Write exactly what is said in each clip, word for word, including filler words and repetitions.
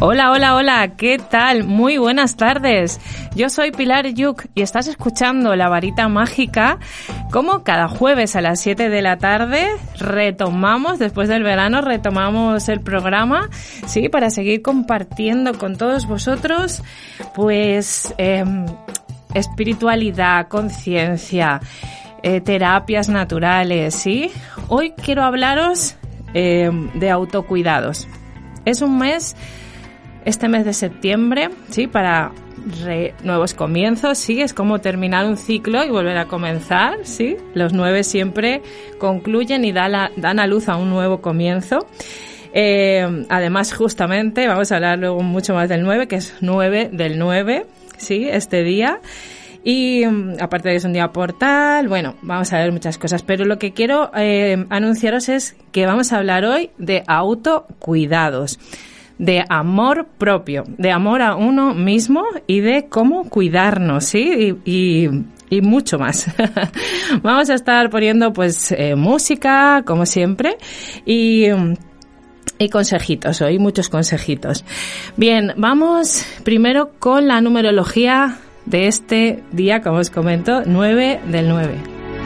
Hola, hola, hola, ¿qué tal? Muy buenas tardes. Yo soy Pilar Yuk y estás escuchando La Varita Mágica. Como cada jueves a las siete de la tarde retomamos, después del verano, retomamos el programa, sí, para seguir compartiendo con todos vosotros, pues, eh, espiritualidad, conciencia, eh, terapias naturales, ¿sí? Hoy quiero hablaros eh, de autocuidados. Es un mes... Este mes de septiembre, sí, para re, nuevos comienzos, sí, es como terminar un ciclo y volver a comenzar, sí. Los nueve siempre concluyen y dan, la, dan a luz a un nuevo comienzo. Eh, además, justamente, vamos a hablar luego mucho más del nueve, que es nueve del nueve, sí, este día. Y aparte de que es un día portal, bueno, vamos a ver muchas cosas. Pero lo que quiero eh, anunciaros es que vamos a hablar hoy de autocuidados, de amor propio, de amor a uno mismo y de cómo cuidarnos, ¿sí? Y, y, y mucho más. Vamos a estar poniendo, pues, eh, música, como siempre, y, y consejitos, hoy muchos consejitos. Bien, vamos primero con la numerología de este día, como os comento, nueve del nueve.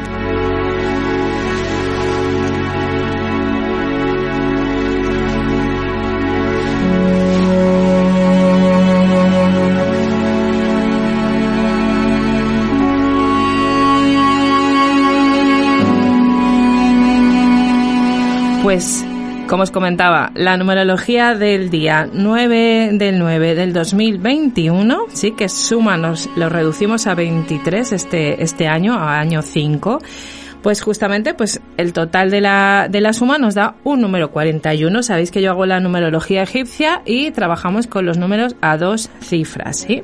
Pues, como os comentaba, la numerología del día nueve del nueve del dos mil veintiuno, sí, que suma, nos lo reducimos a veintitrés este, este año, a año cinco, pues justamente pues el total de la, de la suma nos da un número cuarenta y uno. Sabéis que yo hago la numerología egipcia y trabajamos con los números a dos cifras, ¿sí?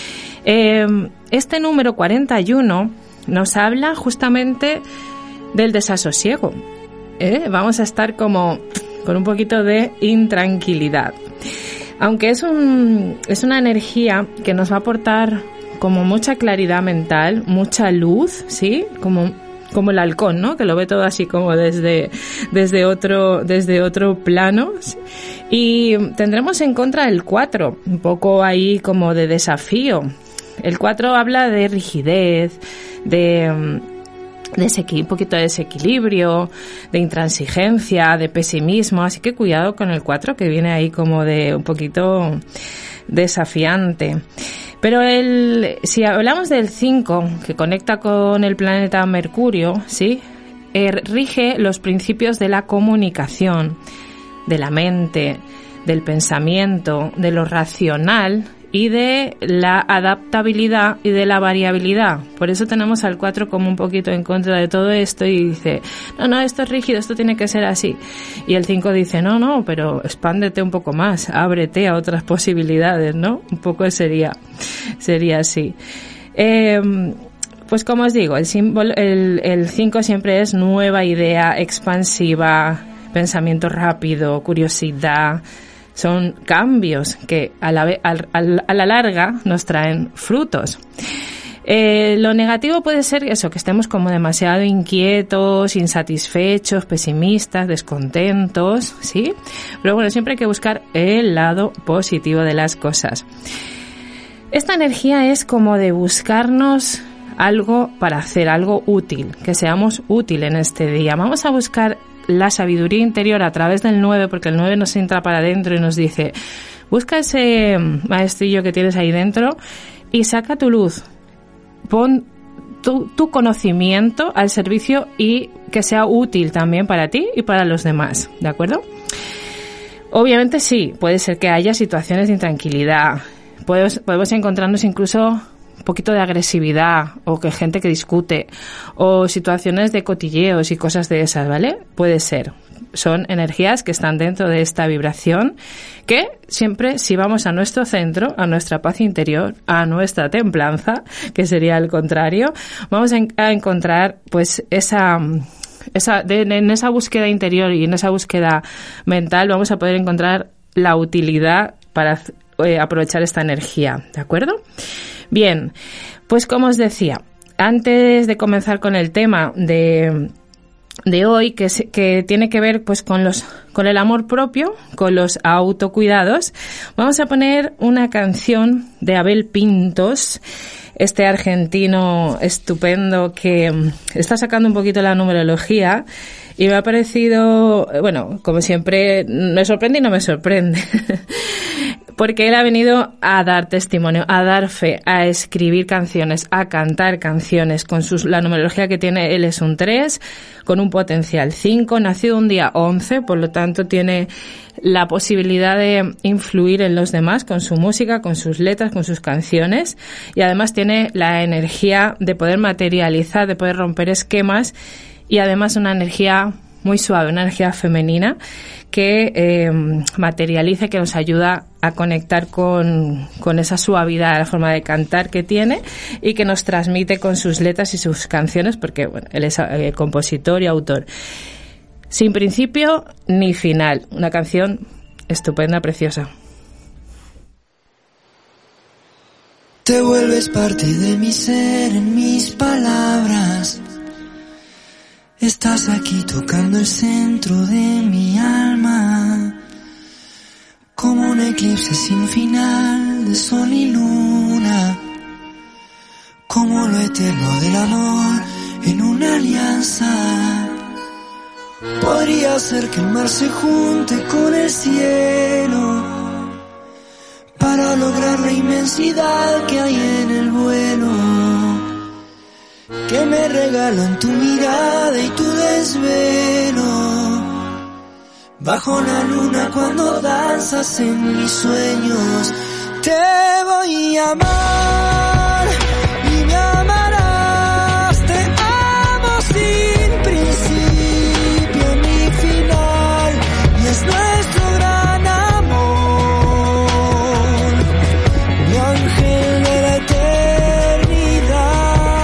Eh, este número cuarenta y uno nos habla justamente del desasosiego. ¿Eh? Vamos a estar como con un poquito de intranquilidad. Aunque es un es una energía que nos va a aportar como mucha claridad mental, mucha luz, ¿sí? Como como el halcón, ¿no? Que lo ve todo así como desde desde otro desde otro plano. ¿Sí? Y tendremos en contra el cuatro, un poco ahí como de desafío. El cuatro habla de rigidez, de de un poquito de desequilibrio, de intransigencia, de pesimismo, así que cuidado con el cuatro, que viene ahí como de un poquito desafiante. Pero el, si hablamos del cinco, que conecta con el planeta Mercurio, ¿sí? Eh, rige los principios de la comunicación, de la mente, del pensamiento, de lo racional y de la adaptabilidad y de la variabilidad. Por eso tenemos al cuatro como un poquito en contra de todo esto y dice, no, no, esto es rígido, esto tiene que ser así. Y el cinco dice, no, no, pero expándete un poco más, ábrete a otras posibilidades, ¿no? Un poco sería, sería así. Eh, pues como os digo, el símbolo, el, el cinco siempre es nueva idea, expansiva, pensamiento rápido, curiosidad. Son cambios que a la, a, a la larga nos traen frutos. Eh, lo negativo puede ser eso, que estemos como demasiado inquietos, insatisfechos, pesimistas, descontentos, ¿sí? Pero bueno, siempre hay que buscar el lado positivo de las cosas. Esta energía es como de buscarnos algo para hacer, algo útil, que seamos útiles en este día. Vamos a buscar la sabiduría interior a través del nueve, porque el nueve nos entra para adentro y nos dice, busca ese maestrillo que tienes ahí dentro y saca tu luz, pon tu, tu conocimiento al servicio y que sea útil también para ti y para los demás, ¿de acuerdo? Obviamente sí, puede ser que haya situaciones de intranquilidad, podemos, podemos encontrarnos incluso un poquito de agresividad o que gente que discute o situaciones de cotilleos y cosas de esas, ¿vale? Puede ser. Son energías que están dentro de esta vibración que siempre, si vamos a nuestro centro, a nuestra paz interior, a nuestra templanza, que sería el contrario, vamos a, en- a encontrar pues esa... esa de, en esa búsqueda interior y en esa búsqueda mental vamos a poder encontrar la utilidad para eh, aprovechar esta energía, ¿de acuerdo? Bien, pues como os decía, antes de comenzar con el tema de de hoy, que, que tiene que ver pues con los con el amor propio, con los autocuidados. Vamos a poner una canción de Abel Pintos, este argentino estupendo que está sacando un poquito la numerología y me ha parecido, bueno, como siempre, me sorprende y no me sorprende. Porque él ha venido a dar testimonio, a dar fe, a escribir canciones, a cantar canciones. Con sus, la numerología que tiene, él es un tres, con un potencial cinco, nacido un día once, por lo tanto tiene la posibilidad de influir en los demás con su música, con sus letras, con sus canciones, y además tiene la energía de poder materializar, de poder romper esquemas, y además una energía muy suave, una energía femenina que eh, materializa, que nos ayuda a conectar con, con esa suavidad, la forma de cantar que tiene y que nos transmite con sus letras y sus canciones, porque bueno, él es eh, compositor y autor. Sin principio ni final, una canción estupenda, preciosa. Te vuelves parte de mi ser en mis palabras. Estás aquí tocando el centro de mi alma, como un eclipse sin final de sol y luna, como lo eterno del amor en una alianza. Podría ser que el mar se junte con el cielo para lograr la inmensidad que hay en el vuelo, que me regalan tu mirada y tu desvelo, bajo la luna cuando danzas en mis sueños. Te voy a amar y me amarás, te amo sin principio ni final, y es nuestro gran amor, mi ángel de la eternidad.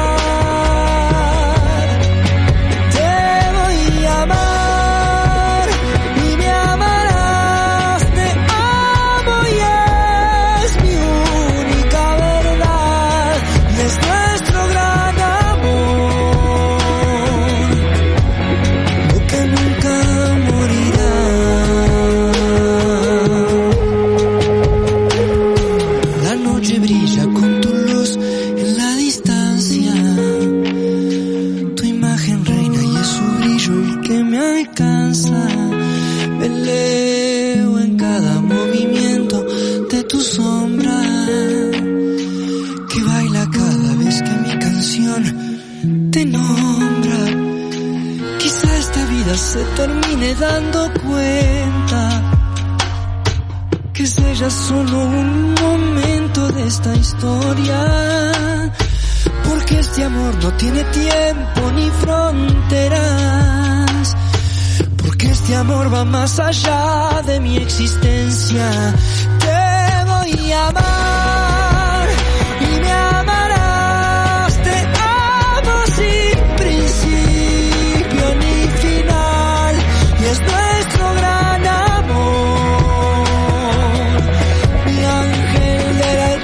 Se termine dando cuenta que es ella solo un momento de esta historia, porque este amor no tiene tiempo ni fronteras, porque este amor va más allá de mi existencia. Te voy a amar y me amarás, te amo sin principio ni final, y es nuestro gran amor, mi ángel de la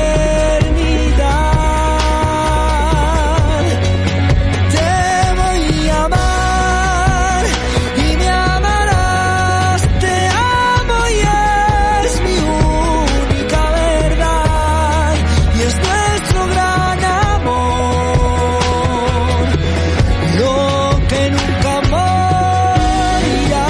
eternidad. Te voy a amar y me amarás, te amo y es mi única verdad, y es nuestro gran amor, lo que nunca morirá.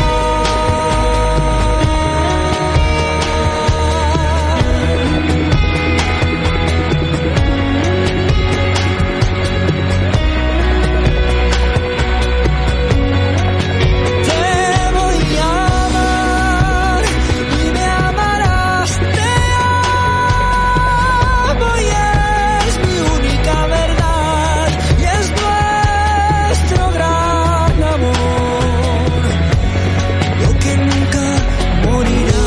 Te voy a amar y me amarás, te amo y es mi única verdad, y es nuestro gran amor, lo que nunca morirá.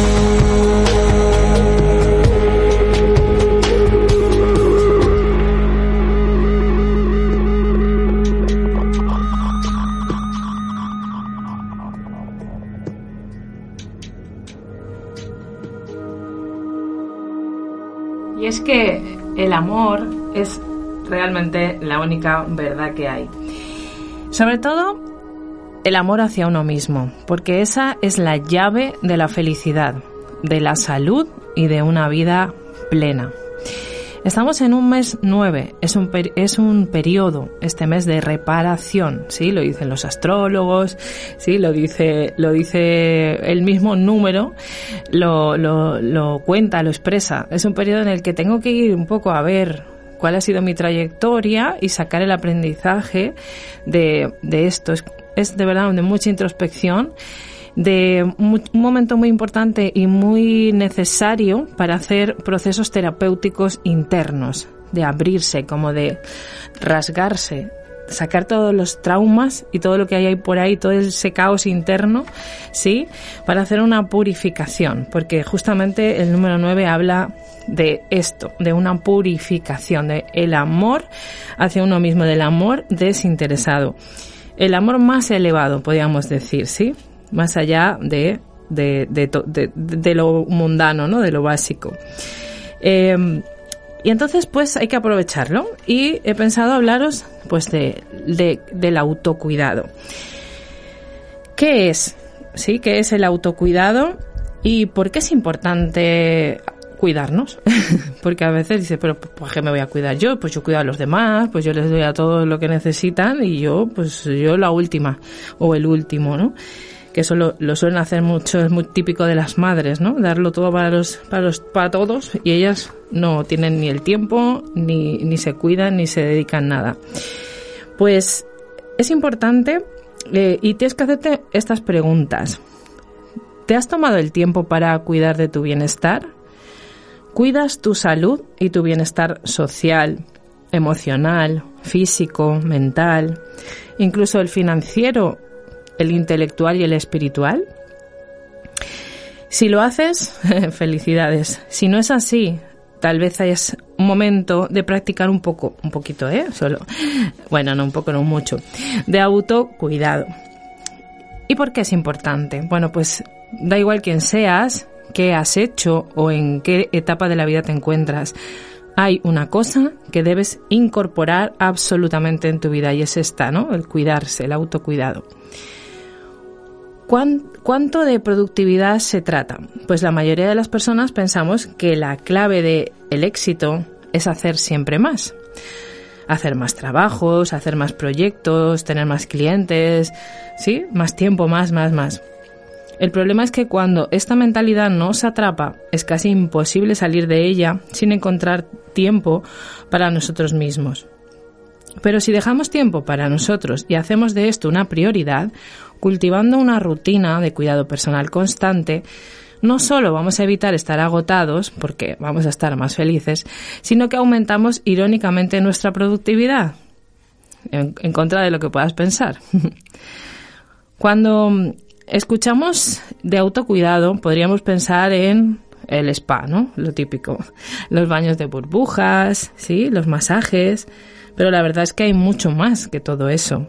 Y es que el amor es realmente la única verdad que hay. Sobre todo el amor hacia uno mismo, porque esa es la llave de la felicidad, de la salud y de una vida plena. Estamos en un mes nueve, es un, per- es un periodo, este mes de reparación, ¿sí? Lo dicen los astrólogos, ¿sí? Lo dice, lo dice el mismo número, lo, lo, lo cuenta, lo expresa. Es un periodo en el que tengo que ir un poco a ver cuál ha sido mi trayectoria y sacar el aprendizaje de, de esto. Es, es de verdad de mucha introspección, de un momento muy importante y muy necesario para hacer procesos terapéuticos internos, de abrirse, como de rasgarse, sacar todos los traumas y todo lo que hay ahí por ahí, todo ese caos interno, ¿sí? Para hacer una purificación, porque justamente el número nueve habla de esto, de una purificación, de el amor hacia uno mismo, del amor desinteresado. El amor más elevado, podríamos decir, ¿sí? Más allá de, de, de, de, de lo mundano, ¿no? De lo básico. Eh, y entonces, pues, hay que aprovecharlo. Y he pensado hablaros, pues, de, de, del autocuidado. ¿Qué es? ¿Sí? ¿Qué es el autocuidado? ¿Y por qué es importante cuidarnos? Porque a veces dice, pero ¿por qué me voy a cuidar yo? Pues yo cuido a los demás, pues yo les doy a todo lo que necesitan y yo, pues yo la última o el último, ¿no? Que eso lo, lo suelen hacer mucho, es muy típico de las madres, ¿no? Darlo todo para los, para los, para todos, y ellas no tienen ni el tiempo, ni, ni se cuidan, ni se dedican nada. Pues es importante, eh, y tienes que hacerte estas preguntas. ¿Te has tomado el tiempo para cuidar de tu bienestar? ¿Cuidas tu salud y tu bienestar social, emocional, físico, mental, incluso el financiero, el intelectual y el espiritual? Si lo haces, felicidades. Si no es así, tal vez es un momento de practicar un poco, un poquito, ¿eh? Solo, bueno, no un poco, no mucho, de autocuidado. ¿Y por qué es importante? Bueno, pues da igual quién seas, qué has hecho o en qué etapa de la vida te encuentras. Hay una cosa que debes incorporar absolutamente en tu vida y es esta, ¿no? El cuidarse, el autocuidado. ¿Cuánto de productividad se trata? Pues la mayoría de las personas pensamos que la clave del éxito es hacer siempre más. Hacer más trabajos, hacer más proyectos, tener más clientes, ¿sí? Más tiempo, más, más, más. El problema es que cuando esta mentalidad nos atrapa, es casi imposible salir de ella sin encontrar tiempo para nosotros mismos. Pero si dejamos tiempo para nosotros y hacemos de esto una prioridad, cultivando una rutina de cuidado personal constante, no solo vamos a evitar estar agotados, porque vamos a estar más felices, sino que aumentamos irónicamente nuestra productividad, en, en contra de lo que puedas pensar. Cuando escuchamos de autocuidado, podríamos pensar en el spa, ¿no? Lo típico. Los baños de burbujas, ¿sí? Los masajes. Pero la verdad es que hay mucho más que todo eso.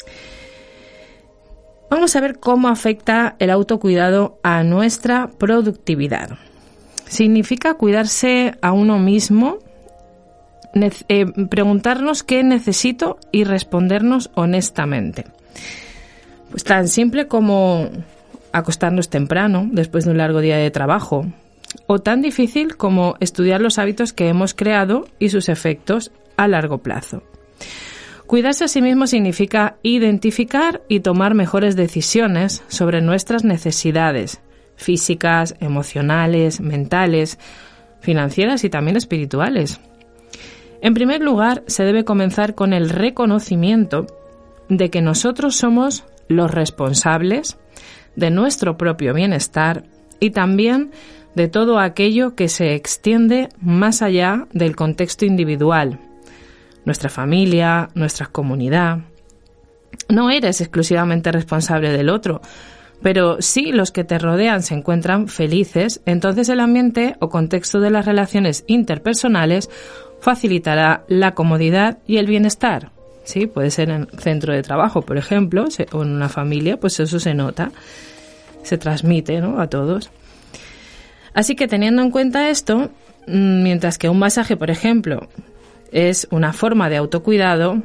Vamos a ver cómo afecta el autocuidado a nuestra productividad. Significa cuidarse a uno mismo, ne- eh, preguntarnos qué necesito y respondernos honestamente. Pues tan simple como acostarnos temprano después de un largo día de trabajo, o tan difícil como estudiar los hábitos que hemos creado y sus efectos a largo plazo. Cuidarse a sí mismo significa identificar y tomar mejores decisiones sobre nuestras necesidades físicas, emocionales, mentales, financieras y también espirituales. En primer lugar, se debe comenzar con el reconocimiento de que nosotros somos los responsables de nuestro propio bienestar y también de todo aquello que se extiende más allá del contexto individual, nuestra familia, nuestra comunidad. No eres exclusivamente responsable del otro, pero si los que te rodean se encuentran felices, entonces el ambiente o contexto de las relaciones interpersonales facilitará la comodidad y el bienestar. Sí, puede ser en el centro de trabajo, por ejemplo, o en una familia, pues eso se nota, se transmite, ¿no?, a todos. Así que teniendo en cuenta esto, mientras que un masaje, por ejemplo, es una forma de autocuidado,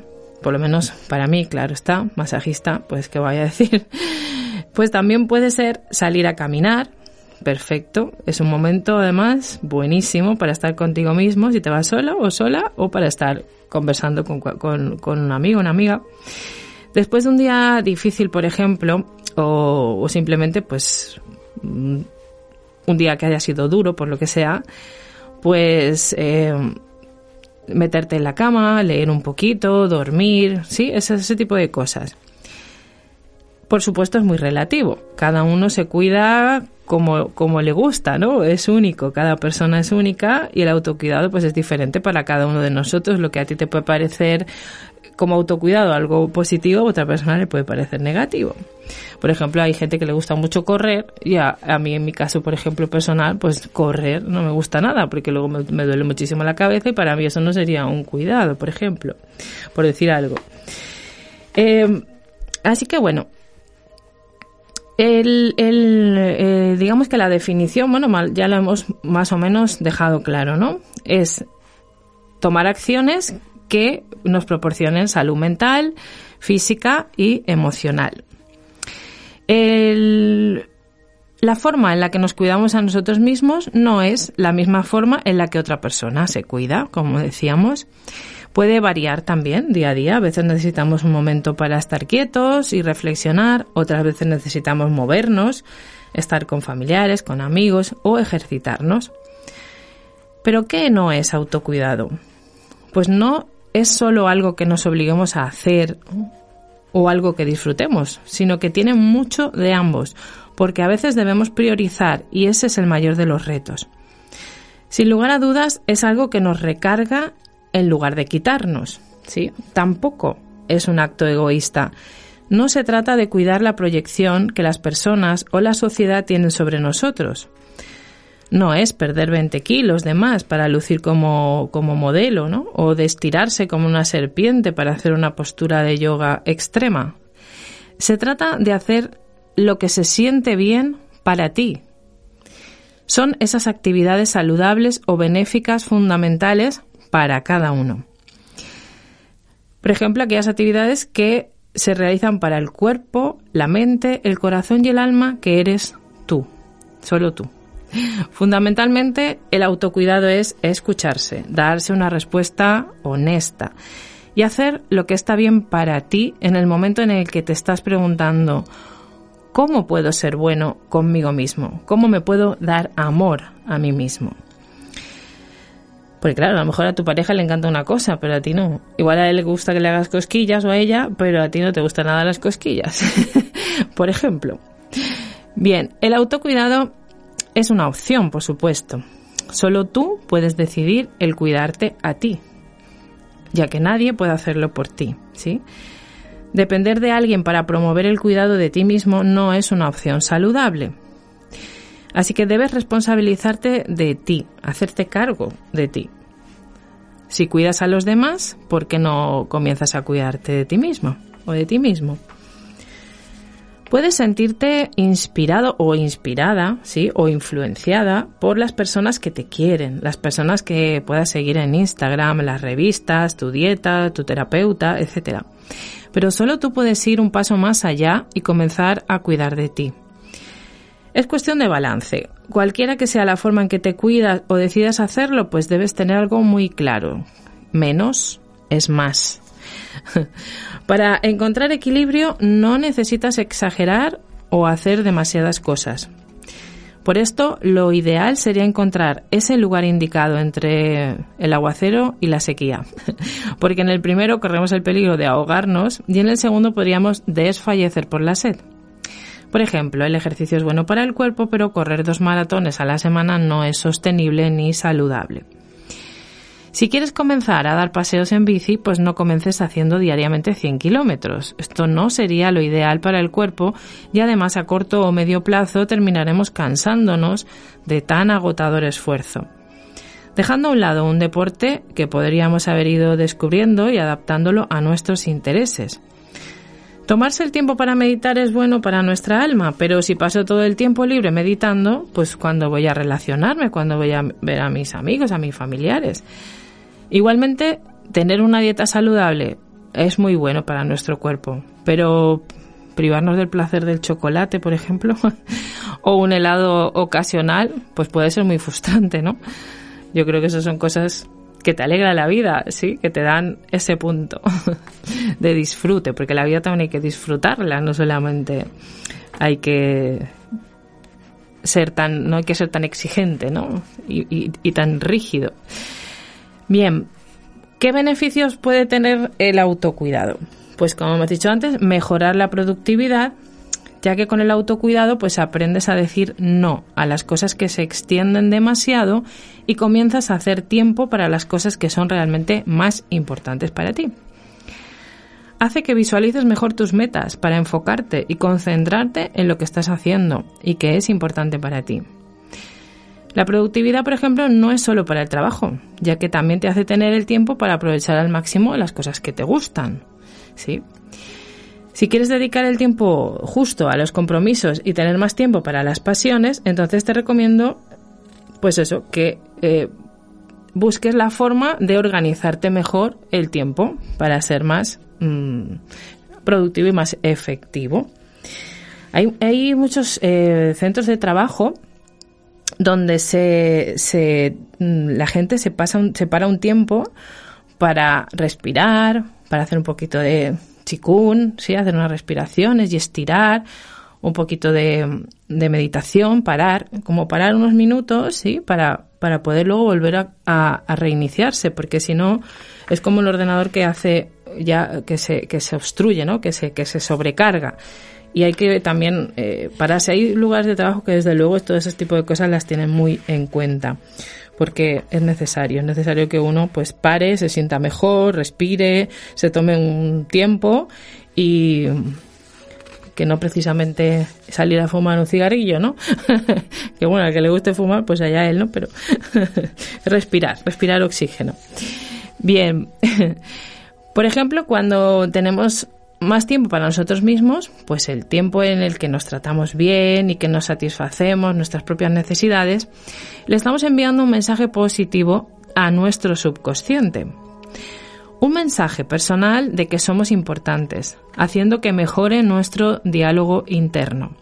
por lo menos para mí, claro está, masajista, pues qué voy a decir, pues también puede ser salir a caminar. Perfecto, es un momento además buenísimo para estar contigo mismo, si te vas sola o sola, o para estar conversando con, con, con un amigo, una amiga. Después de un día difícil, por ejemplo, o, o simplemente pues un día que haya sido duro, por lo que sea, pues eh, meterte en la cama, leer un poquito, dormir, sí, ese, ese tipo de cosas. Por supuesto es muy relativo, cada uno se cuida como, como le gusta, ¿no? Es único, cada persona es única y el autocuidado pues es diferente para cada uno de nosotros. Lo que a ti te puede parecer como autocuidado algo positivo, a otra persona le puede parecer negativo. Por ejemplo, hay gente que le gusta mucho correr y a, a mí en mi caso, por ejemplo, personal, pues correr no me gusta nada porque luego me, me duele muchísimo la cabeza y para mí eso no sería un cuidado, por ejemplo, por decir algo. Eh, así que bueno, El, el, eh, digamos que la definición, bueno, ya la hemos más o menos dejado claro, ¿no? Es tomar acciones que nos proporcionen salud mental, física y emocional. El, la forma en la que nos cuidamos a nosotros mismos no es la misma forma en la que otra persona se cuida, como decíamos. Puede variar también día a día. A veces necesitamos un momento para estar quietos y reflexionar. Otras veces necesitamos movernos, estar con familiares, con amigos o ejercitarnos. ¿Pero qué no es autocuidado? Pues no es solo algo que nos obliguemos a hacer o algo que disfrutemos, sino que tiene mucho de ambos, porque a veces debemos priorizar y ese es el mayor de los retos. Sin lugar a dudas, es algo que nos recarga en lugar de quitarnos, ¿sí? Tampoco es un acto egoísta. No se trata de cuidar la proyección que las personas o la sociedad tienen sobre nosotros. No es perder veinte kilos de más para lucir como, como modelo, ¿no? O de estirarse como una serpiente para hacer una postura de yoga extrema. Se trata de hacer lo que se siente bien para ti. Son esas actividades saludables o benéficas fundamentales para cada uno. Por ejemplo, aquellas actividades que se realizan para el cuerpo, la mente, el corazón y el alma, que eres tú, solo tú. Fundamentalmente, el autocuidado es escucharse, darse una respuesta honesta y hacer lo que está bien para ti en el momento en el que te estás preguntando ¿cómo puedo ser bueno conmigo mismo? ¿Cómo me puedo dar amor a mí mismo? Porque claro, a lo mejor a tu pareja le encanta una cosa, pero a ti no. Igual a él le gusta que le hagas cosquillas o a ella, pero a ti no te gustan nada las cosquillas. Por ejemplo. Bien, el autocuidado es una opción, por supuesto. Solo tú puedes decidir el cuidarte a ti, ya que nadie puede hacerlo por ti, ¿sí? Depender de alguien para promover el cuidado de ti mismo no es una opción saludable. Así que debes responsabilizarte de ti, hacerte cargo de ti. Si cuidas a los demás, ¿por qué no comienzas a cuidarte de ti mismo o de ti mismo? Puedes sentirte inspirado o inspirada, ¿sí? O influenciada por las personas que te quieren, las personas que puedas seguir en Instagram, en las revistas, tu dieta, tu terapeuta, etcétera. Pero solo tú puedes ir un paso más allá y comenzar a cuidar de ti. Es cuestión de balance. Cualquiera que sea la forma en que te cuidas o decidas hacerlo, pues debes tener algo muy claro. Menos es más. Para encontrar equilibrio no necesitas exagerar o hacer demasiadas cosas. Por esto, lo ideal sería encontrar ese lugar indicado entre el aguacero y la sequía. Porque en el primero corremos el peligro de ahogarnos y en el segundo podríamos desfallecer por la sed. Por ejemplo, el ejercicio es bueno para el cuerpo, pero correr dos maratones a la semana no es sostenible ni saludable. Si quieres comenzar a dar paseos en bici, pues no comiences haciendo diariamente cien kilómetros. Esto no sería lo ideal para el cuerpo y además a corto o medio plazo terminaremos cansándonos de tan agotador esfuerzo. Dejando a un lado un deporte que podríamos haber ido descubriendo y adaptándolo a nuestros intereses. Tomarse el tiempo para meditar es bueno para nuestra alma, pero si paso todo el tiempo libre meditando, pues ¿cuándo voy a relacionarme? ¿Cuándo voy a ver a mis amigos, a mis familiares? Igualmente, tener una dieta saludable es muy bueno para nuestro cuerpo, pero privarnos del placer del chocolate, por ejemplo, o un helado ocasional, pues puede ser muy frustrante, ¿no? Yo creo que esas son cosas que te alegran la vida, sí, que te dan ese punto de disfrute, porque la vida también hay que disfrutarla, no solamente hay que ser tan, no hay que ser tan exigente, ¿no? Y, y, y tan rígido. Bien, ¿qué beneficios puede tener el autocuidado? Pues como hemos dicho antes, mejorar la productividad, ya que con el autocuidado pues aprendes a decir no a las cosas que se extienden demasiado y comienzas a hacer tiempo para las cosas que son realmente más importantes para ti. Hace que visualices mejor tus metas para enfocarte y concentrarte en lo que estás haciendo y que es importante para ti. La productividad, por ejemplo, no es solo para el trabajo, ya que también te hace tener el tiempo para aprovechar al máximo las cosas que te gustan, ¿sí? Si quieres dedicar el tiempo justo a los compromisos y tener más tiempo para las pasiones, entonces te recomiendo, pues eso, que eh, busques la forma de organizarte mejor el tiempo para ser más mmm, productivo y más efectivo. Hay, hay muchos eh, centros de trabajo donde se, se la gente se pasa un, se para un tiempo para respirar, para hacer un poquito de chikun, sí, hacer unas respiraciones y estirar, un poquito de, de meditación, parar, como parar unos minutos, sí, para, para poder luego volver a, a, a reiniciarse, porque si no es como el ordenador que hace ya que se que se obstruye, ¿no? Que se que se sobrecarga. Y hay que también eh, pararse. Hay lugares de trabajo que desde luego todo ese tipo de cosas las tienen muy en cuenta, porque es necesario, es necesario que uno pues pare, se sienta mejor, respire, se tome un tiempo y que no precisamente salir a fumar un cigarrillo, ¿no? Que bueno, al que le guste fumar, pues allá él, ¿no? Pero respirar, respirar oxígeno. Bien, por ejemplo, cuando tenemos más tiempo para nosotros mismos, pues el tiempo en el que nos tratamos bien y que nos satisfacemos nuestras propias necesidades, le estamos enviando un mensaje positivo a nuestro subconsciente. Un mensaje personal de que somos importantes, haciendo que mejore nuestro diálogo interno.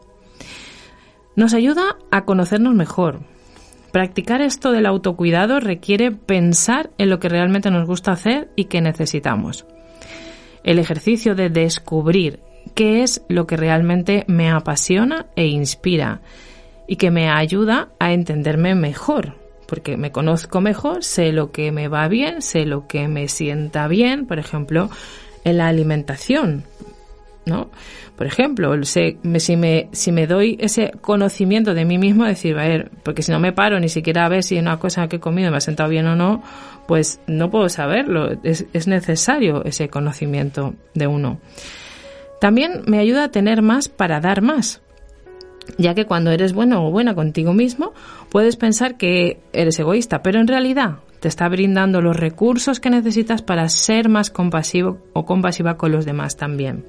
Nos ayuda a conocernos mejor. Practicar esto del autocuidado requiere pensar en lo que realmente nos gusta hacer y que necesitamos. El ejercicio de descubrir qué es lo que realmente me apasiona e inspira y que me ayuda a entenderme mejor, porque me conozco mejor, sé lo que me va bien, sé lo que me sienta bien, por ejemplo, en la alimentación, ¿no? Por ejemplo, sé, si me si me doy ese conocimiento de mí mismo, decir, a ver, porque si no me paro ni siquiera a ver si una cosa que he comido me ha sentado bien o no, pues no puedo saberlo. Es, es necesario ese conocimiento de uno. También me ayuda a tener más para dar más, ya que cuando eres bueno o buena contigo mismo, puedes pensar que eres egoísta, pero en realidad te está brindando los recursos que necesitas para ser más compasivo o compasiva con los demás también.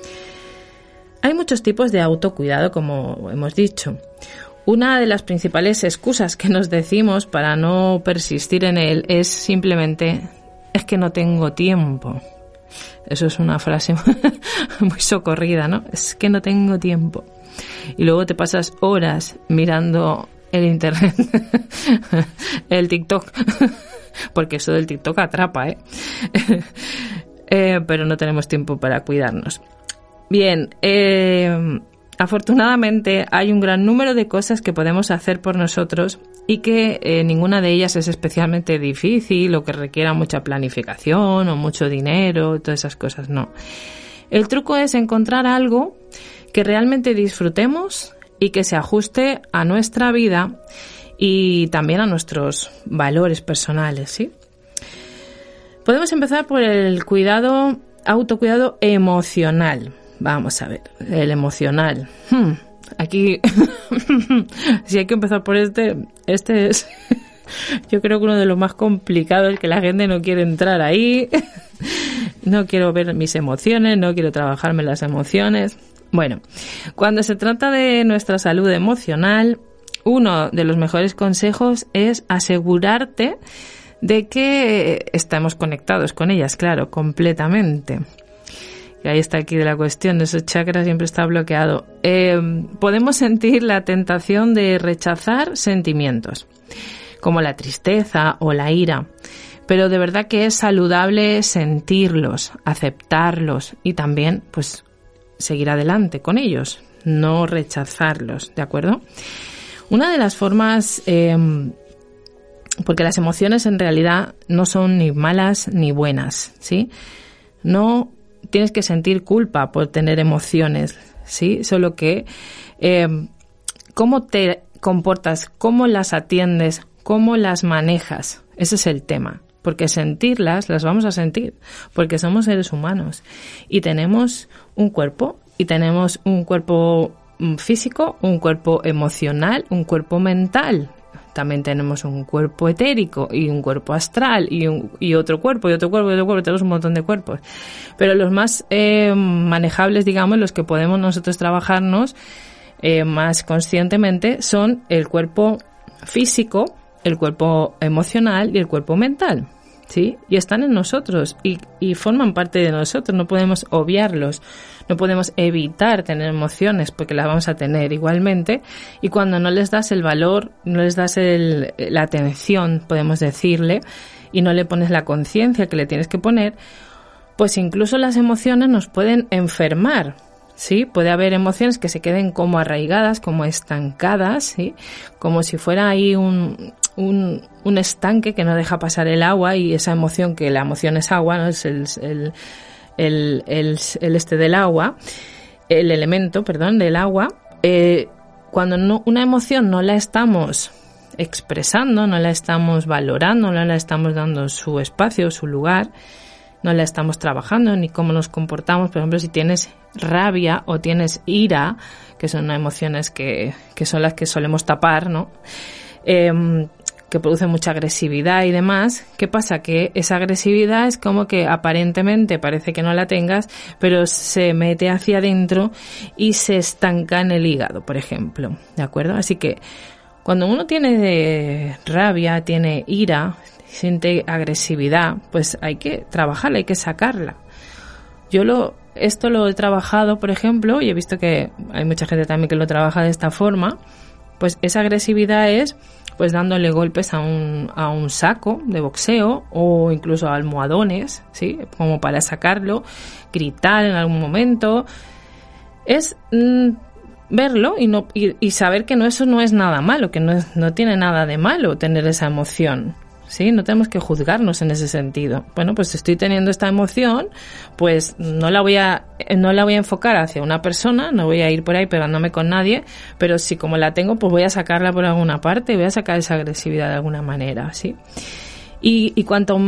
Hay muchos tipos de autocuidado, como hemos dicho. Una de las principales excusas que nos decimos para no persistir en él es simplemente, es que no tengo tiempo. Eso es una frase muy socorrida, ¿no? Es que no tengo tiempo. Y luego te pasas horas mirando el internet, el TikTok, porque eso del TikTok atrapa, ¿eh? eh pero no tenemos tiempo para cuidarnos. Bien, eh, afortunadamente hay un gran número de cosas que podemos hacer por nosotros y que eh, ninguna de ellas es especialmente difícil o que requiera mucha planificación o mucho dinero, todas esas cosas, no. El truco es encontrar algo que realmente disfrutemos y que se ajuste a nuestra vida y también a nuestros valores personales, ¿sí? Podemos empezar por el cuidado, autocuidado emocional. Vamos a ver, el emocional. Hmm, aquí, si hay que empezar por este, este es, yo creo que uno de los más complicados, que la gente no quiere entrar ahí. No quiero ver mis emociones, no quiero trabajarme las emociones. Bueno, cuando se trata de nuestra salud emocional, uno de los mejores consejos es asegurarte de que estamos conectados con ellas, claro, completamente. Y ahí está aquí de la cuestión, de esos chakras siempre está bloqueado. Eh, podemos sentir la tentación de rechazar sentimientos, como la tristeza o la ira. Pero de verdad que es saludable sentirlos, aceptarlos y también, pues, seguir adelante con ellos, no rechazarlos, ¿de acuerdo? Una de las formas, eh, porque las emociones en realidad no son ni malas ni buenas, ¿sí? No tienes que sentir culpa por tener emociones, ¿sí? Solo que eh, cómo te comportas, cómo las atiendes, cómo las manejas, ese es el tema. Porque sentirlas, las vamos a sentir, porque somos seres humanos y tenemos un cuerpo, y tenemos un cuerpo físico, un cuerpo emocional, un cuerpo mental. También tenemos un cuerpo etérico y un cuerpo astral y, un, y otro cuerpo y otro cuerpo y otro cuerpo, tenemos un montón de cuerpos. Pero los más eh, manejables, digamos, los que podemos nosotros trabajarnos eh, más conscientemente son el cuerpo físico, el cuerpo emocional y el cuerpo mental. ¿Sí? Y están en nosotros y, y forman parte de nosotros, no podemos obviarlos, no podemos evitar tener emociones porque las vamos a tener igualmente, y cuando no les das el valor, no les das el, la atención, podemos decirle, y no le pones la conciencia que le tienes que poner, pues incluso las emociones nos pueden enfermar. Sí, puede haber emociones que se queden como arraigadas, como estancadas, ¿sí? Como si fuera ahí un, un, un estanque que no deja pasar el agua, y esa emoción, que la emoción es agua, ¿no? Es el, el, el, el, el este del agua, el elemento, perdón, del agua. Eh, cuando no, una emoción no la estamos expresando, no la estamos valorando, no la estamos dando su espacio, su lugar, no la estamos trabajando, ni cómo nos comportamos. Por ejemplo, si tienes rabia o tienes ira, que son emociones que, que son las que solemos tapar, ¿no? Eh, que producen mucha agresividad y demás. ¿Qué pasa? Que esa agresividad es como que aparentemente parece que no la tengas, pero se mete hacia adentro y se estanca en el hígado, por ejemplo, ¿de acuerdo? Así que cuando uno tiene rabia, tiene ira, siente agresividad, pues hay que trabajarla, hay que sacarla. Yo lo esto lo he trabajado, por ejemplo, y he visto que hay mucha gente también que lo trabaja de esta forma. Pues esa agresividad es pues dándole golpes a un a un saco de boxeo o incluso a almohadones, ¿sí? Como para sacarlo, gritar en algún momento. Es mmm, verlo y no y, y saber que no eso no es nada malo, que no es, no tiene nada de malo tener esa emoción. Sí, no tenemos que juzgarnos en ese sentido. Bueno, pues si estoy teniendo esta emoción, pues no la voy a no la voy a enfocar hacia una persona, no voy a ir por ahí pegándome con nadie, pero si como la tengo, pues voy a sacarla por alguna parte, voy a sacar esa agresividad de alguna manera, ¿sí? Y, y cuanto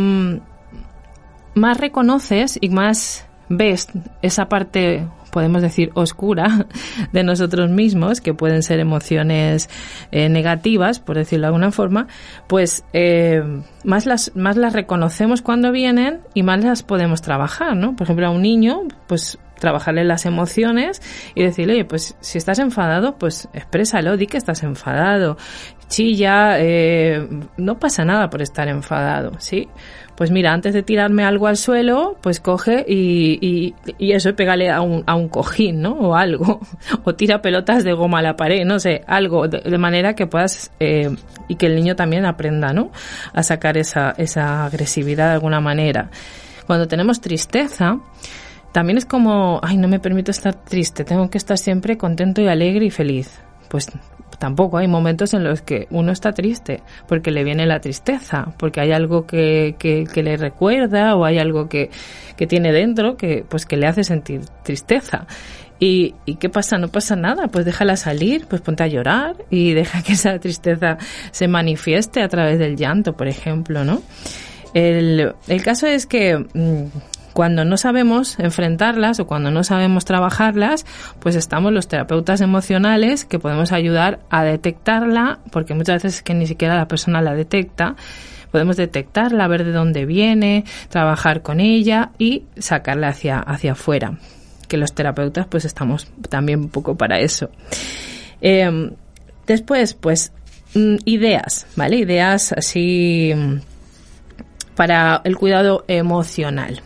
más reconoces y más ves esa parte, podemos decir, oscura de nosotros mismos, que pueden ser emociones eh, negativas, por decirlo de alguna forma, pues eh, más las más las reconocemos cuando vienen y más las podemos trabajar, ¿no? Por ejemplo, a un niño, pues trabajarle las emociones y decirle, oye, pues si estás enfadado, pues exprésalo, di que estás enfadado, chilla, eh, no pasa nada por estar enfadado, ¿sí? Pues mira, antes de tirarme algo al suelo, pues coge y, y, y eso, pégale a un, a un cojín, ¿no? O algo. O tira pelotas de goma a la pared, no sé, algo. De, de manera que puedas, eh, y que el niño también aprenda, ¿no? A sacar esa, esa agresividad de alguna manera. Cuando tenemos tristeza, también es como, ay, no me permito estar triste, tengo que estar siempre contento y alegre y feliz. Pues tampoco, hay momentos en los que uno está triste porque le viene la tristeza, porque hay algo que, que, que le recuerda o hay algo que, que tiene dentro que pues que le hace sentir tristeza. ¿Y, ¿Y qué pasa? No pasa nada, pues déjala salir, pues ponte a llorar y deja que esa tristeza se manifieste a través del llanto, por ejemplo, ¿no? El, el caso es que mmm, cuando no sabemos enfrentarlas o cuando no sabemos trabajarlas, pues estamos los terapeutas emocionales que podemos ayudar a detectarla, porque muchas veces es que ni siquiera la persona la detecta. Podemos detectarla, ver de dónde viene, trabajar con ella y sacarla hacia, hacia afuera. Que los terapeutas pues estamos también un poco para eso. Eh, después, pues, ideas, ¿vale? Ideas así para el cuidado emocional.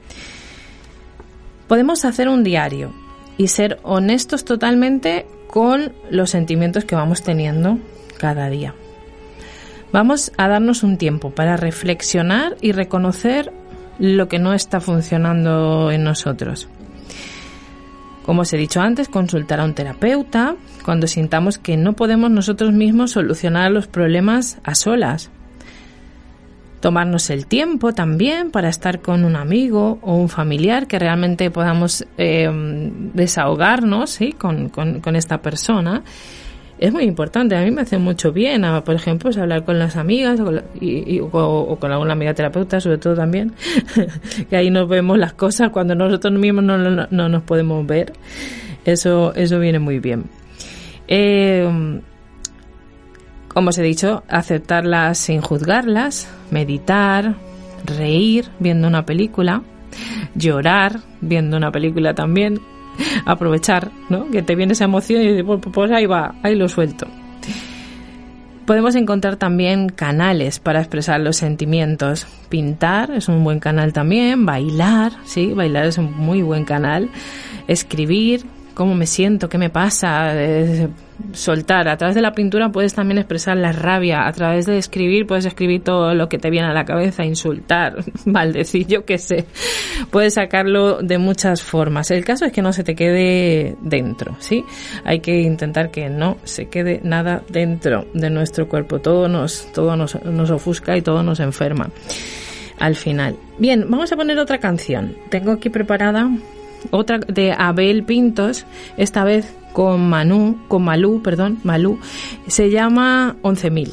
Podemos hacer un diario y ser honestos totalmente con los sentimientos que vamos teniendo cada día. Vamos a darnos un tiempo para reflexionar y reconocer lo que no está funcionando en nosotros. Como os he dicho antes, consultar a un terapeuta cuando sintamos que no podemos nosotros mismos solucionar los problemas a solas. Tomarnos el tiempo también para estar con un amigo o un familiar que realmente podamos eh, desahogarnos, ¿sí? con, con, con esta persona. Es muy importante, a mí me hace mucho bien, a, por ejemplo, es hablar con las amigas o con, la, y, y, o, o con alguna amiga terapeuta, sobre todo también, que ahí nos vemos las cosas cuando nosotros mismos no, no, no nos podemos ver. Eso, eso viene muy bien. Eh, como os he dicho, aceptarlas sin juzgarlas, meditar, reír viendo una película, llorar viendo una película también, aprovechar, ¿no? Que te viene esa emoción y dices, pues, pues ahí va, ahí lo suelto. Podemos encontrar también canales para expresar los sentimientos. Pintar es un buen canal también, bailar, sí, bailar es un muy buen canal. Escribir, cómo me siento, qué me pasa, eh, soltar. A través de la pintura puedes también expresar la rabia, a través de escribir puedes escribir todo lo que te viene a la cabeza, insultar, maldecir, yo qué sé. Puedes sacarlo de muchas formas. El caso es que no se te quede dentro, ¿sí? Hay que intentar que no se quede nada dentro de nuestro cuerpo. Todo nos, todo nos, nos ofusca y todo nos enferma al final. Bien, vamos a poner otra canción. Tengo aquí preparada otra de Abel Pintos, esta vez con Manu, con Malú, perdón, Malú. Se llama once mil.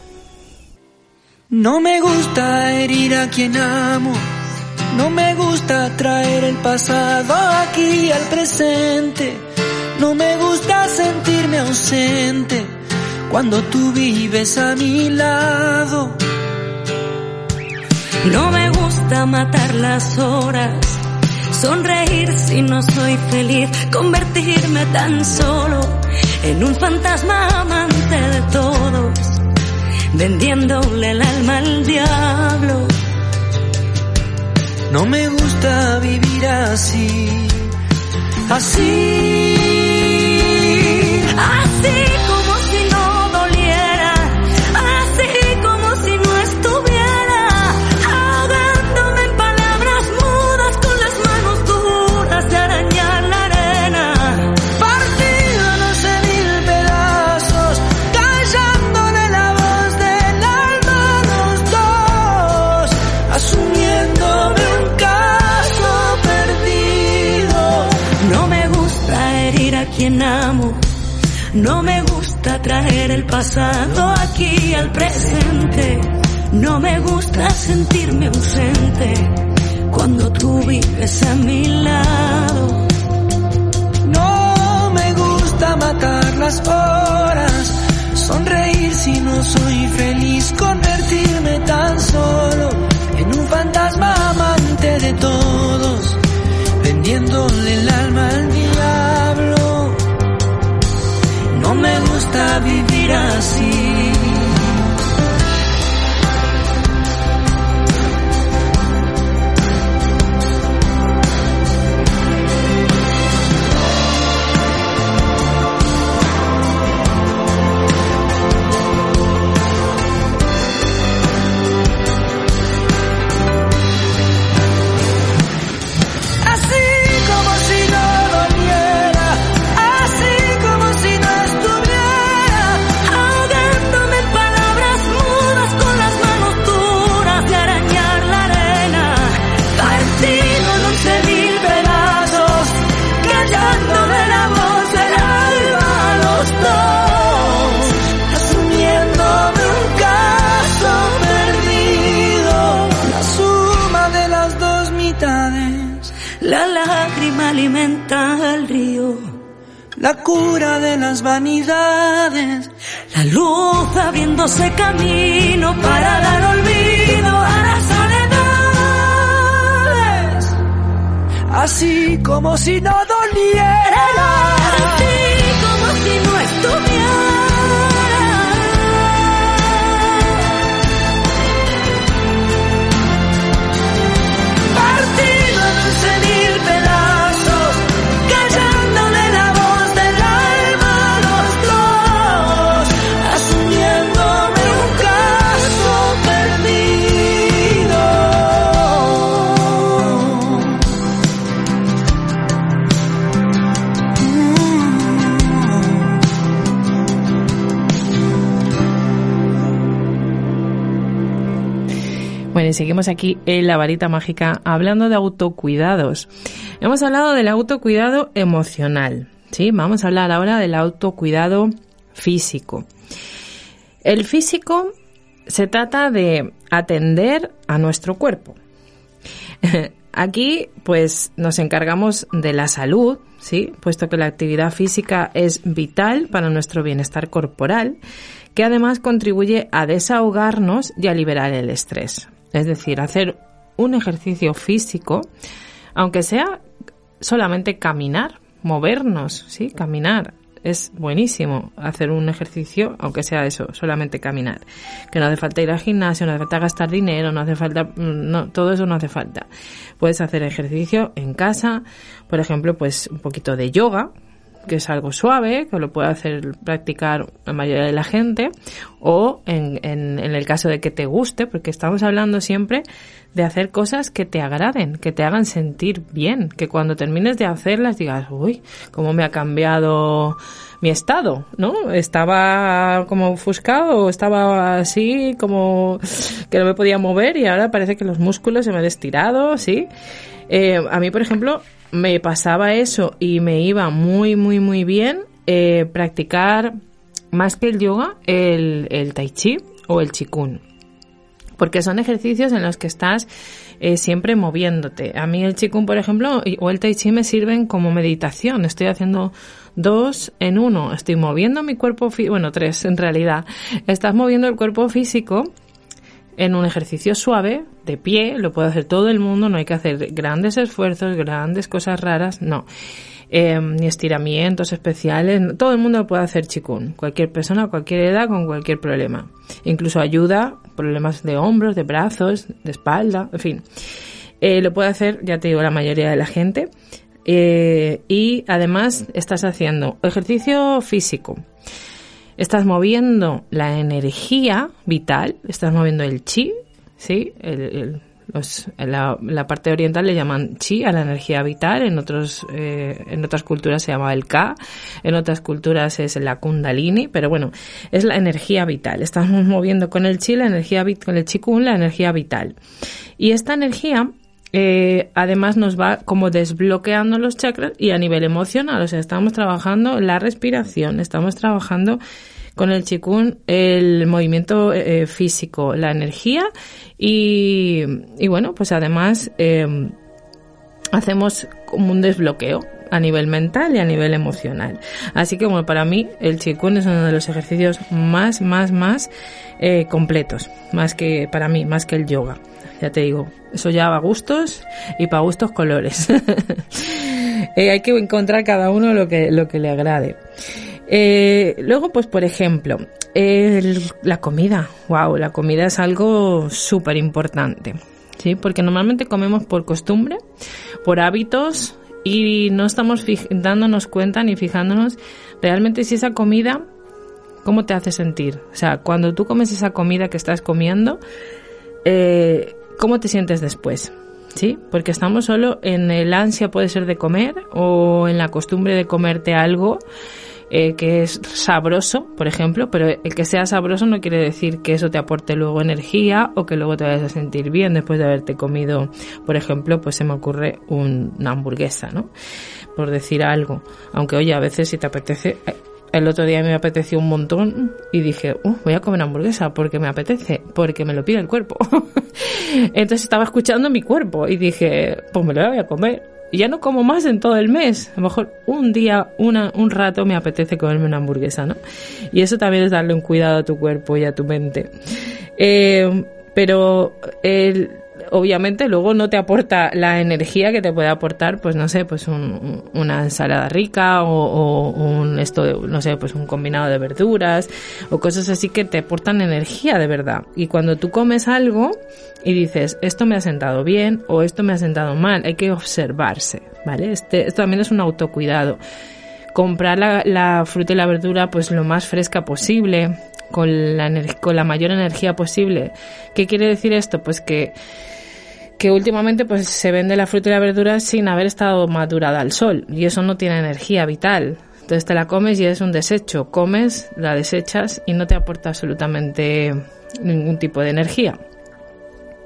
No me gusta herir a quien amo, no me gusta traer el pasado aquí al presente, no me gusta sentirme ausente cuando tú vives a mi lado. No me gusta matar las horas, sonreír si no soy feliz, convertirme tan solo en un fantasma amante de todos, vendiéndole el alma al diablo. No me gusta vivir así, así, así como si no doliera, así como si no estuviera, ahogándome en palabras mudas con las manos duras de arañar la arena, partido en once mil pedazos, callándole la voz del alma a los dos, asumiéndome un caso perdido. No me gusta herir a quien amo, no me gusta traer el pasado aquí al presente, no me gusta sentirme ausente cuando tú vives a mi lado. No me gusta matar las horas, sonreír si no soy feliz, convertirme tan solo en un fantasma amante de todos, vendiéndole el alma al diablo. No me gusta vivir así. La lágrima alimenta al río, la cura de las vanidades, la luz abriéndose camino para dar olvido a las soledades. Así como si no doliera, así como si no estuviera. Eh, seguimos aquí en La Varita Mágica hablando de autocuidados. Hemos hablado del autocuidado emocional, ¿sí? Vamos a hablar ahora del autocuidado físico. El físico se trata de atender a nuestro cuerpo. Aquí, pues, nos encargamos de la salud, ¿sí? Puesto que la actividad física es vital para nuestro bienestar corporal, que además contribuye a desahogarnos y a liberar el estrés. Es decir, hacer un ejercicio físico, aunque sea solamente caminar, movernos, ¿sí? Caminar. Es buenísimo hacer un ejercicio, aunque sea eso, solamente caminar. Que no hace falta ir al gimnasio, no hace falta gastar dinero, no hace falta, no, todo eso no hace falta. Puedes hacer ejercicio en casa, por ejemplo, pues un poquito de yoga, que es algo suave, que lo puede hacer practicar la mayoría de la gente, o en, en, en el caso de que te guste, porque estamos hablando siempre de hacer cosas que te agraden, que te hagan sentir bien, que cuando termines de hacerlas digas, uy, cómo me ha cambiado mi estado, ¿no? Estaba como ofuscado, estaba así como que no me podía mover y ahora parece que los músculos se me han estirado, ¿sí? Eh, a mí, por ejemplo, me pasaba eso y me iba muy, muy, muy bien eh, practicar más que el yoga, el, el tai chi o el qigong. Porque son ejercicios en los que estás eh, siempre moviéndote. A mí el qigong, por ejemplo, o el tai chi me sirven como meditación. Estoy haciendo dos en uno. Estoy moviendo mi cuerpo físico, bueno, tres en realidad. Estás moviendo el cuerpo físico en un ejercicio suave, de pie, lo puede hacer todo el mundo, no hay que hacer grandes esfuerzos, grandes cosas raras, no. Eh, ni estiramientos especiales, todo el mundo puede hacer qigong, cualquier persona, a cualquier edad, con cualquier problema. Incluso ayuda, problemas de hombros, de brazos, de espalda, en fin. Eh, lo puede hacer, ya te digo, la mayoría de la gente. Eh, y además estás haciendo ejercicio físico. Estás moviendo la energía vital, estás moviendo el chi, ¿sí? El, el, los, la, la parte oriental le llaman chi a la energía vital, en otros eh, en otras culturas se llama el ka, en otras culturas es la kundalini, pero bueno, es la energía vital. Estamos moviendo con el chi la energía con el qigong la energía vital. Y esta energía Eh, además nos va como desbloqueando los chakras y a nivel emocional, o sea, estamos trabajando la respiración, estamos trabajando con el qigong el movimiento eh, físico, la energía y, y bueno, pues además eh, hacemos como un desbloqueo a nivel mental y a nivel emocional. Así que bueno, para mí el qigong es uno de los ejercicios más, más, más eh, completos, más que para mí, más que el yoga. Ya te digo, eso ya va a gustos y para gustos colores. eh, hay que encontrar cada uno lo que, lo que le agrade. Eh, luego, pues por ejemplo, el, la comida. Wow, la comida es algo súper importante, ¿sí? Porque normalmente comemos por costumbre, por hábitos y no estamos fij- dándonos cuenta ni fijándonos realmente si esa comida, ¿cómo te hace sentir? O sea, cuando tú comes esa comida que estás comiendo, eh, ¿cómo te sientes después? ¿Sí? Porque estamos solo en el ansia, puede ser de comer, o en la costumbre de comerte algo eh, que es sabroso, por ejemplo, pero el que sea sabroso no quiere decir que eso te aporte luego energía o que luego te vayas a sentir bien después de haberte comido, por ejemplo, pues se me ocurre un, una hamburguesa, ¿no? Por decir algo. Aunque, oye, a veces si te apetece... El otro día me apeteció un montón y dije, uh, voy a comer hamburguesa porque me apetece, porque me lo pide el cuerpo. Entonces estaba escuchando mi cuerpo y dije, pues me lo voy a comer. Y ya no como más en todo el mes. A lo mejor un día, una, un rato me apetece comerme una hamburguesa, ¿no? Y eso también es darle un cuidado a tu cuerpo y a tu mente. Eh, pero el... obviamente luego no te aporta la energía que te puede aportar, pues no sé, pues un, una ensalada rica o, o un esto de, no sé, pues un combinado de verduras o cosas así que te aportan energía de verdad. Y cuando tú comes algo y dices, esto me ha sentado bien o esto me ha sentado mal, hay que observarse, ¿vale? Este, esto también es un autocuidado. Comprar la, la fruta y la verdura pues lo más fresca posible, con la, con la mayor energía posible. ¿Qué quiere decir esto? Pues que que últimamente pues se vende la fruta y la verdura sin haber estado madurada al sol y eso no tiene energía vital. Entonces te la comes y es un desecho. Comes, la desechas y no te aporta absolutamente ningún tipo de energía.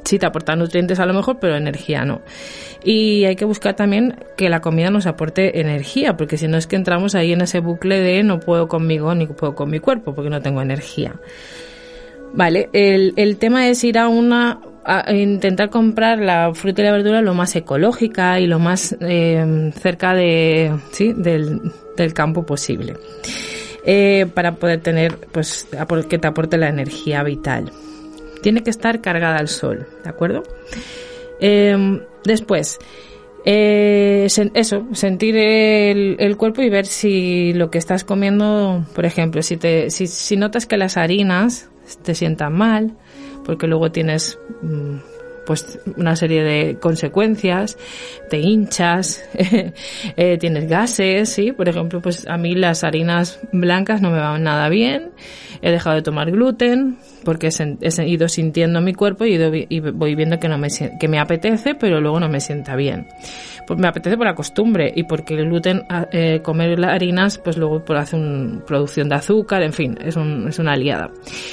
sí te aporta nutrientes a lo mejor, pero energía no. Y hay que buscar también que la comida nos aporte energía, porque si no es que entramos ahí en ese bucle de no puedo conmigo ni puedo con mi cuerpo porque no tengo energía. Vale, el, el tema es ir a una... a intentar comprar la fruta y la verdura lo más ecológica y lo más eh, cerca de sí del, del campo posible, eh, para poder tener, pues, que te aporte la energía vital. Tiene que estar cargada al sol, ¿de acuerdo? Eh, después, eh, sen, eso, sentir el, el cuerpo y ver si lo que estás comiendo, por ejemplo, si te si, si notas que las harinas te sientan mal, porque luego tienes pues una serie de consecuencias, te hinchas, eh, tienes gases, sí, por ejemplo, pues a mí las harinas blancas no me van nada bien, he dejado de tomar gluten porque he, he ido sintiendo mi cuerpo y, ido, y voy viendo que no me que me apetece, pero luego no me sienta bien. Pues me apetece por la costumbre y porque el gluten, eh, comer las harinas, pues luego por hace una producción de azúcar, en fin, es un, es una liada.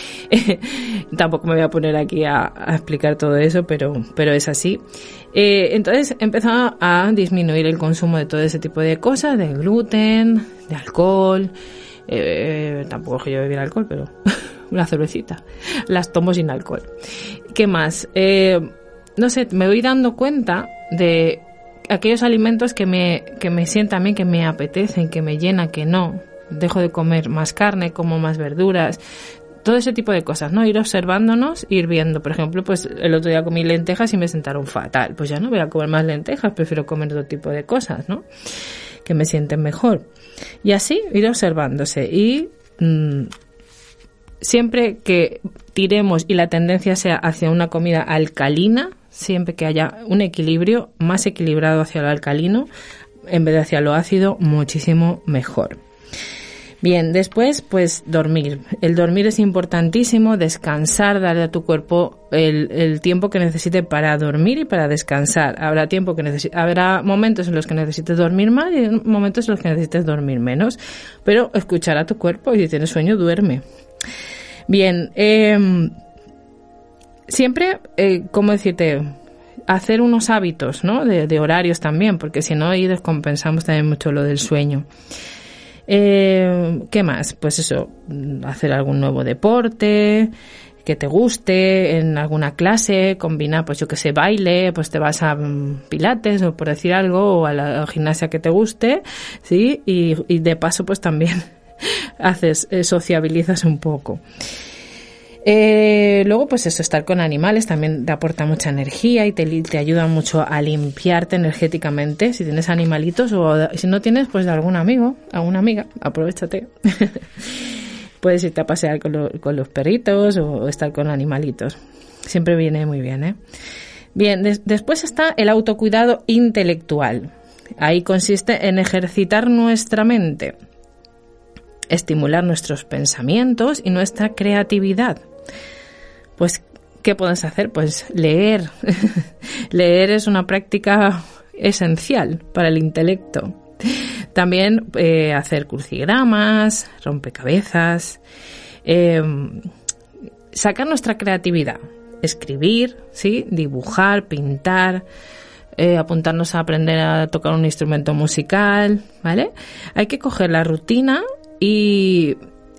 Tampoco me voy a poner aquí a, a explicar todo eso, pero, pero es así. Eh, entonces he empezado a disminuir el consumo de todo ese tipo de cosas, de gluten, de alcohol. Eh, tampoco es que yo bebiera alcohol, pero una cervecita. Las tomo sin alcohol. ¿Qué más? Eh, no sé, me voy dando cuenta de aquellos alimentos que me, que me sientan bien, que me apetecen, que me llenan, que no. Dejo de comer más carne, como más verduras. Todo ese tipo de cosas, ¿no? Ir observándonos, ir viendo. Por ejemplo, pues el otro día comí lentejas y me sentaron fatal. Pues ya no voy a comer más lentejas, prefiero comer otro tipo de cosas, ¿no? Que me sienten mejor. Y así, ir observándose. Y mmm, siempre que tiremos y la tendencia sea hacia una comida alcalina, siempre que haya un equilibrio más equilibrado hacia lo alcalino, en vez de hacia lo ácido, muchísimo mejor. Bien, después, pues dormir. El dormir es importantísimo, descansar, darle a tu cuerpo el, el tiempo que necesite para dormir y para descansar. Habrá tiempo que necesite, habrá momentos en los que necesites dormir más y momentos en los que necesites dormir menos. Pero escuchar a tu cuerpo y si tienes sueño, duerme. Bien, eh, siempre, eh, ¿cómo decirte? Hacer unos hábitos, ¿no? De, de horarios también, porque si no ahí descompensamos también mucho lo del sueño. Eh, ¿Qué más? Pues eso, hacer algún nuevo deporte que te guste, en alguna clase, combina, pues yo que sé, baile, pues te vas a pilates o por decir algo, o a la, a la gimnasia que te guste, ¿sí? Y, y de paso pues también haces, eh, sociabilizas un poco. Eh, luego pues eso, estar con animales también te aporta mucha energía y te, te ayuda mucho a limpiarte energéticamente. Si tienes animalitos o si no tienes, pues de algún amigo, alguna amiga, aprovéchate. Puedes irte a pasear con, lo, con los perritos o estar con animalitos. Siempre viene muy bien, ¿eh? Bien, des, después está el autocuidado intelectual. Ahí consiste en ejercitar nuestra mente, estimular nuestros pensamientos y nuestra creatividad. Pues, ¿qué puedes hacer? Pues leer. Leer es una práctica esencial para el intelecto. También eh, hacer crucigramas, rompecabezas, eh, sacar nuestra creatividad, escribir, ¿sí? Dibujar, pintar, eh, apuntarnos a aprender a tocar un instrumento musical, ¿vale? Hay que coger la rutina y,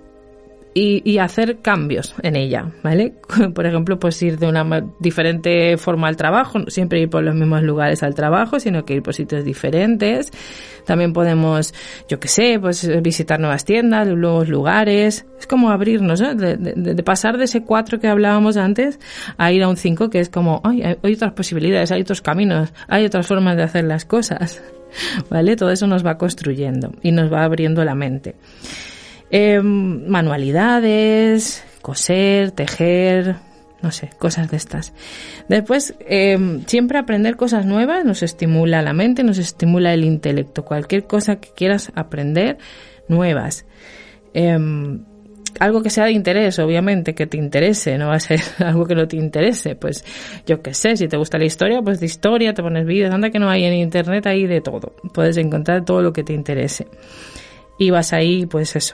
y, y hacer cambios en ella, ¿vale? Por ejemplo, pues ir de una diferente forma al trabajo, no siempre ir por los mismos lugares al trabajo, sino que ir por sitios diferentes. También podemos, yo qué sé, pues visitar nuevas tiendas, nuevos lugares. Es como abrirnos, ¿eh? De, de, de pasar de ese cuatro que hablábamos antes a ir a un cinco, que es como, ay, hay otras posibilidades, hay otros caminos, hay otras formas de hacer las cosas, ¿vale? Todo eso nos va construyendo y nos va abriendo la mente. Eh, manualidades, coser, tejer, no sé, cosas de estas. Después, eh, siempre aprender cosas nuevas nos estimula la mente, nos estimula el intelecto. Cualquier cosa que quieras aprender, nuevas. Eh, algo que sea de interés, obviamente, que te interese, no va a ser algo que no te interese. Pues yo qué sé, si te gusta la historia, pues de historia, te pones vídeos, anda que no hay en internet, ahí de todo. Puedes encontrar todo lo que te interese. Y vas ahí, pues eso,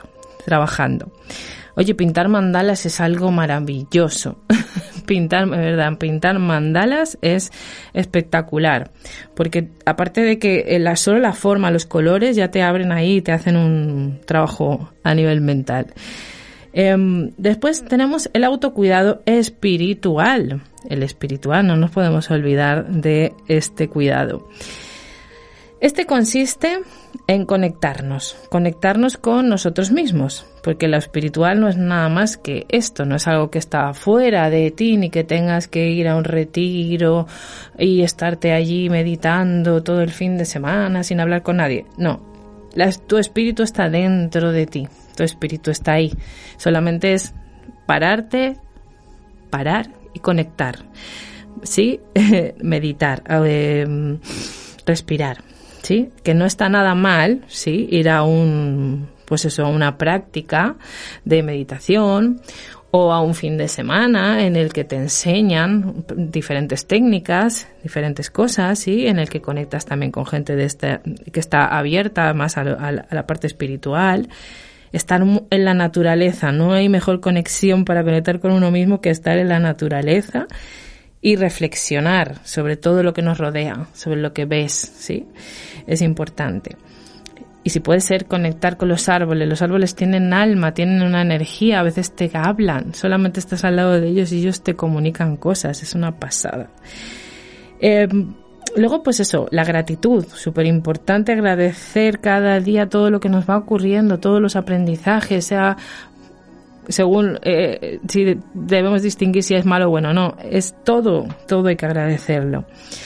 trabajando. Oye, pintar mandalas es algo maravilloso. Pintar, de verdad, pintar mandalas es espectacular. Porque aparte de que la, solo la forma, los colores ya te abren ahí y te hacen un trabajo a nivel mental. Eh, después tenemos el autocuidado espiritual. El espiritual, no nos podemos olvidar de este cuidado. Este consiste en conectarnos, conectarnos con nosotros mismos, porque lo espiritual no es nada más que esto, no es algo que está fuera de ti, ni que tengas que ir a un retiro y estarte allí meditando todo el fin de semana sin hablar con nadie. No, la, tu espíritu está dentro de ti, tu espíritu está ahí, solamente es pararte, parar y conectar, ¿sí? Meditar, eh, respirar. Sí, que no está nada mal, sí, ir a un, pues eso, a una práctica de meditación o a un fin de semana en el que te enseñan diferentes técnicas, diferentes cosas, sí, en el que conectas también con gente de esta, que está abierta más a, lo, a, la, a la parte espiritual. Estar en la naturaleza, no hay mejor conexión para conectar con uno mismo que estar en la naturaleza y reflexionar sobre todo lo que nos rodea, sobre lo que ves, ¿sí? Es importante. Y si puede ser, conectar con los árboles. Los árboles tienen alma, tienen una energía, a veces te hablan, solamente estás al lado de ellos y ellos te comunican cosas, es una pasada. Eh, luego, pues eso, la gratitud, súper importante agradecer cada día todo lo que nos va ocurriendo, todos los aprendizajes, sea según eh, si debemos distinguir si es malo o bueno, no, es todo, todo hay que agradecerlo.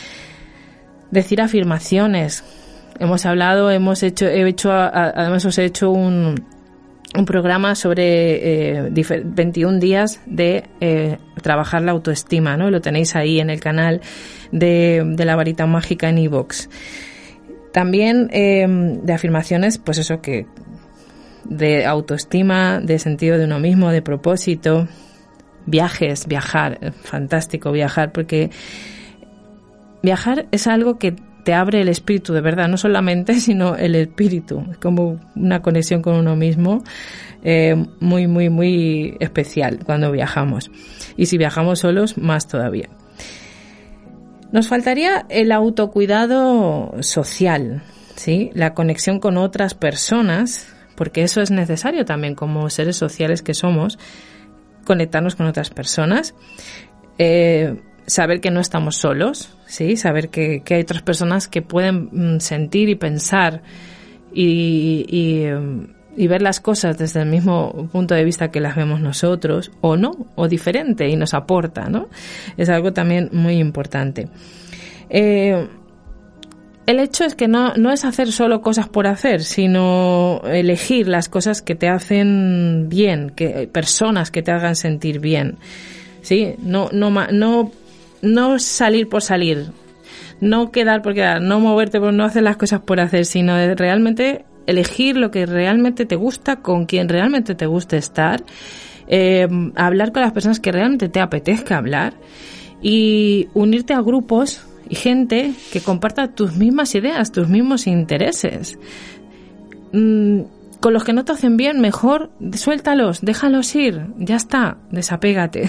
Decir afirmaciones. Hemos hablado, hemos hecho, he hecho, además os he hecho un, un programa sobre eh, veintiún días de eh, trabajar la autoestima, ¿no? Lo tenéis ahí en el canal de, de La Varita Mágica en iVoox. También eh, de afirmaciones, pues eso que de autoestima, de sentido de uno mismo, de propósito, viajes, viajar, fantástico viajar, porque viajar es algo que te abre el espíritu, de verdad, no solamente, sino el espíritu, es como una conexión con uno mismo eh, muy, muy, muy especial cuando viajamos. Y si viajamos solos, más todavía. Nos faltaría el autocuidado social, ¿sí? La conexión con otras personas, porque eso es necesario también como seres sociales que somos, conectarnos con otras personas, eh, saber que no estamos solos, sí, saber que, que hay otras personas que pueden sentir y pensar y, y, y ver las cosas desde el mismo punto de vista que las vemos nosotros, o no, o diferente, y nos aporta, ¿no? Es algo también muy importante. Eh, El hecho es que no, no es hacer solo cosas por hacer, sino elegir las cosas que te hacen bien, que personas que te hagan sentir bien, ¿sí? No, no, no, no salir por salir, no quedar por quedar, no moverte por no hacer las cosas por hacer, sino de realmente elegir lo que realmente te gusta, con quien realmente te guste estar, eh, hablar con las personas que realmente te apetezca hablar y unirte a grupos y gente que comparta tus mismas ideas, tus mismos intereses. Mm, con los que no te hacen bien, mejor suéltalos, déjalos ir, ya está, desapégate.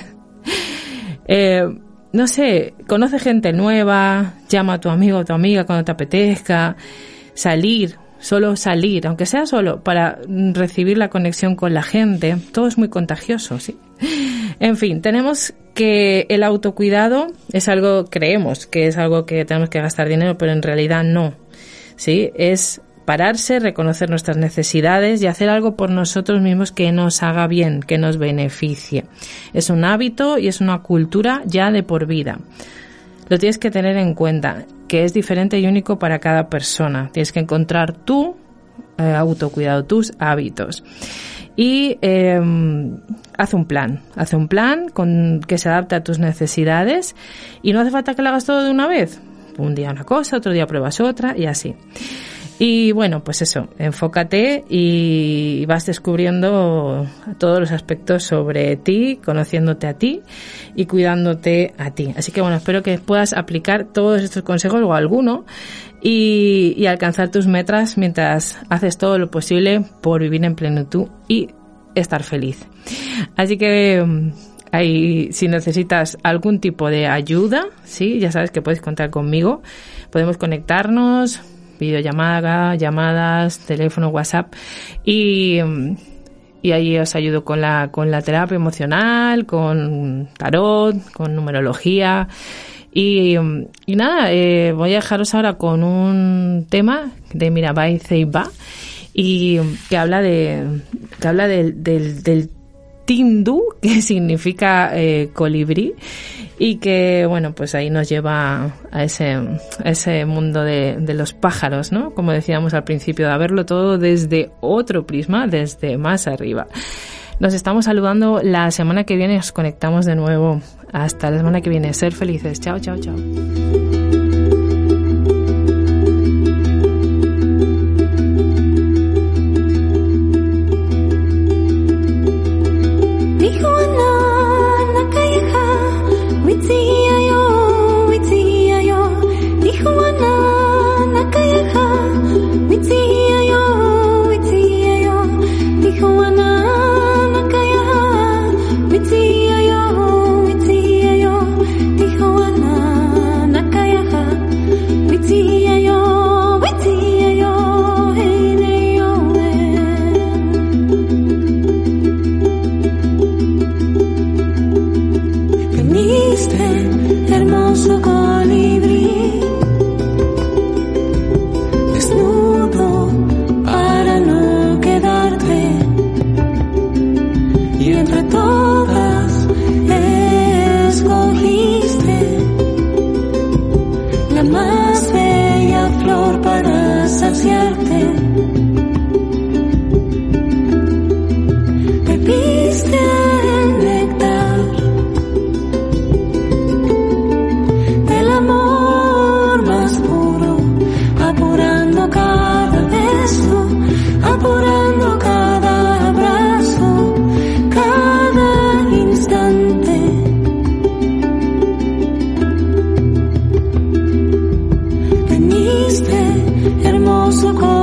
Eh, no sé, conoce gente nueva, llama a tu amigo o tu amiga cuando te apetezca, salir, solo salir, aunque sea solo, para recibir la conexión con la gente. Todo es muy contagioso, ¿sí? En fin, tenemos que el autocuidado es algo, creemos que es algo que tenemos que gastar dinero, pero en realidad no, ¿sí? Es pararse, reconocer nuestras necesidades y hacer algo por nosotros mismos que nos haga bien, que nos beneficie. Es un hábito y es una cultura ya de por vida. Lo tienes que tener en cuenta, que es diferente y único para cada persona. Tienes que encontrar tu eh, autocuidado, tus hábitos. Y eh, haz un plan, haz un plan con que se adapte a tus necesidades y no hace falta que lo hagas todo de una vez. Un día una cosa, otro día pruebas otra y así. Y bueno, pues eso, enfócate y vas descubriendo todos los aspectos sobre ti, conociéndote a ti y cuidándote a ti. Así que bueno, espero que puedas aplicar todos estos consejos o alguno y, y alcanzar tus metas mientras haces todo lo posible por vivir en plenitud y estar feliz. Así que ahí, si necesitas algún tipo de ayuda, sí, ya sabes que puedes contar conmigo. Podemos conectarnos, videollamada, llamadas, teléfono, WhatsApp, y, y ahí os ayudo con la, con la terapia emocional, con tarot, con numerología. Y, y nada, eh, voy a dejaros ahora con un tema de Mirabai Zeiba, y que habla de que habla del, del, del Tindu, que significa eh, colibrí, y que, bueno, pues ahí nos lleva a ese, a ese mundo de, de los pájaros, ¿no? Como decíamos al principio, de verlo todo desde otro prisma, desde más arriba. Nos estamos saludando. La semana que viene nos conectamos de nuevo. Hasta la semana que viene. Ser felices. Chao, chao, chao. Hermoso colibrí, desnudo para no quedarte, y entre todas escogiste la más bella flor para saciarte. Bebiste el néctar del amor más puro, apurando cada beso, apurando cada abrazo, cada instante. Veniste, hermoso corazón.